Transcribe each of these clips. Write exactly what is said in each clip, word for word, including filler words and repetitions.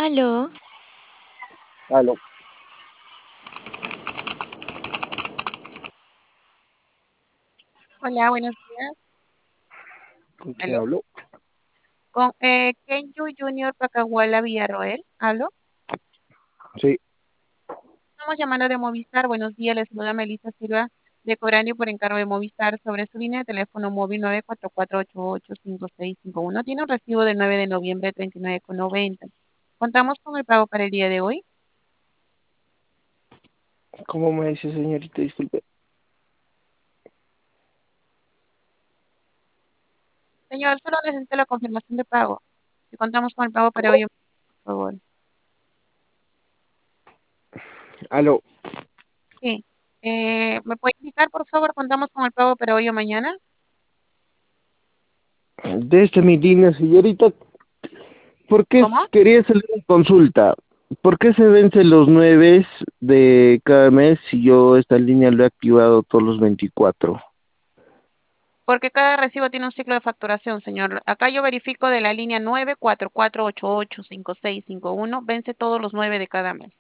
Aló, Aló, Hola, buenos días. ¿con quién ¿Aló? hablo? Con eh, Kenyu Junior Pacahuala Villarroel. ¿Aló? Sí, Estamos llamando de Movistar. Buenos días, les saluda Melissa Silva de Coranio por encargo de Movistar sobre su línea de teléfono móvil nueve cuatro cuatro ocho ocho cinco seis cinco uno. Tiene un recibo del nueve de noviembre de treinta y nueve con noventa. Contamos con el pago para el día de hoy. ¿cómo me dice señorita? Disculpe. Señor, solo necesito la confirmación de pago. Si contamos con el pago para hoy, por favor. Aló, Sí. Eh, ¿me puede indicar, por favor, contamos con el pago para hoy o mañana? desde mi línea, señorita, ¿por qué ¿Cómo? s- quería hacerle una consulta? ¿Por qué se vencen los nueve de cada mes si yo esta línea lo he activado todos los veinticuatro? Porque cada recibo tiene un ciclo de facturación, señor. Acá yo verifico de la línea nueve cuatro cuatro ocho ocho cinco seis cinco uno, vence todos los nueve de cada mes.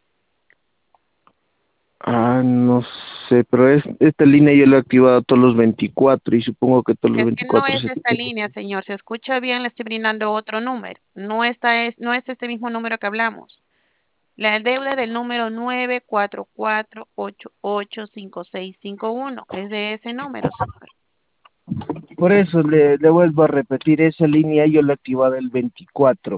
Ah, no sé, pero es, esta línea yo la he activado todos los veinticuatro y supongo que todos los Es que no veinticuatro es se esta tienen. línea, señor. Si escucha bien, le estoy brindando otro número. No, esta es, no es este mismo número que hablamos. La deuda del número nueve cuatro cuatro ocho ocho cinco seis cinco uno. Es de ese número, señor. Por eso le, le vuelvo a repetir, esa línea yo la he activado el veinticuatro.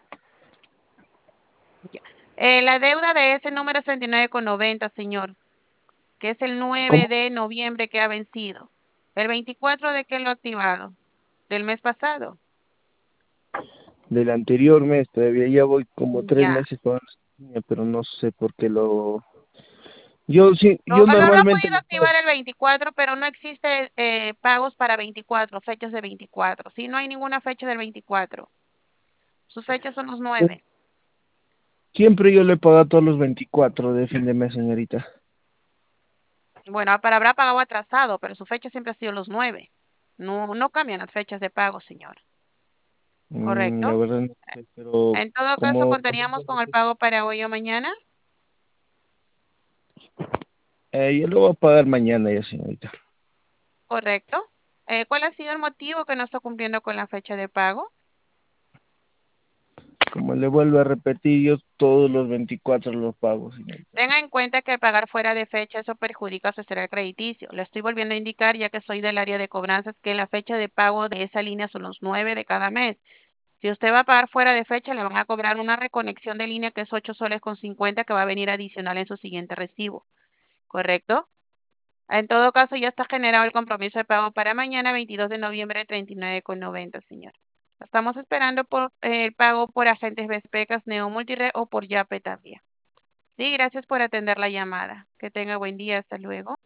Ya. Eh, la deuda de ese número es treinta y nueve con noventa, señor, que es el nueve ¿Cómo? de noviembre que ha vencido. ¿El veinticuatro de qué lo ha activado? ¿Del mes pasado? Del anterior mes, todavía ya voy como tres Ya. meses con esa línea, pero no sé por qué lo... Yo sí, Lo, yo lo habrá normalmente podido lo pago. activar el veinticuatro, pero no existe eh, pagos para veinticuatro, fechas de veinticuatro. Sí, no hay ninguna fecha del veinticuatro. Sus fechas son los nueve. Siempre yo le pago todos los veinticuatro de fin de mes, señorita. Bueno, ah, pero habrá pagado atrasado, pero su fecha siempre ha sido los nueve. No, no cambian las fechas de pago, señor. Mm, la ¿Correcto? verdad no sé, pero En todo caso, como... contaríamos con el pago para hoy o mañana. Eh, yo lo voy a pagar mañana ya, señorita. ¿Correcto? Eh, ¿cuál ha sido el motivo que no está cumpliendo con la fecha de pago? Como le vuelvo a repetir, yo todos los veinticuatro los pago, señorita. Tenga en cuenta que al pagar fuera de fecha eso perjudica su historial crediticio. Le estoy volviendo a indicar, ya que soy del área de cobranzas, que la fecha de pago de esa línea son los nueve de cada mes. Si usted va a pagar fuera de fecha, le van a cobrar una reconexión de línea que es ocho soles con cincuenta que va a venir adicional en su siguiente recibo. ¿Correcto? En todo caso, ya está generado el compromiso de pago para mañana, veintidós de noviembre, treinta y nueve con noventa, señor. Estamos esperando por eh, el pago por agentes Vespecas, Neo Multired o por Yape también. Sí, gracias por atender la llamada. Que tenga buen día. Hasta luego.